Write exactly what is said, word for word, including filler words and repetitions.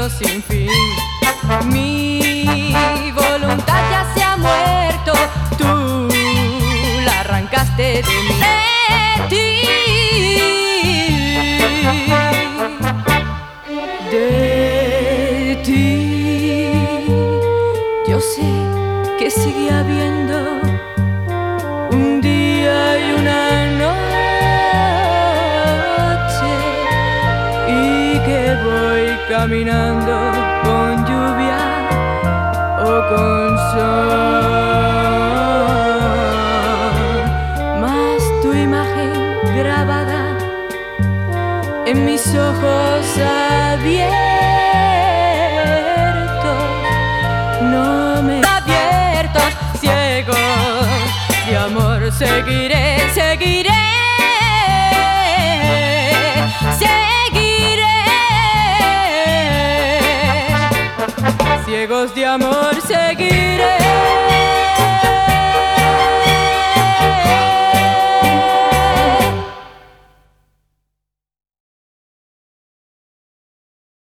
camino sin fin. Mi voluntad ya se ha muerto, tú la arrancaste de mí. De ti, de ti. Yo sé que sigue habiendo un día y una noche, y que voy caminando con lluvia o con sol, mas tu imagen grabada en mis ojos abiertos no me abiertos, ciegos de amor. Seguiré, seguiré, seguiré. Ciegos de amor, seguiré.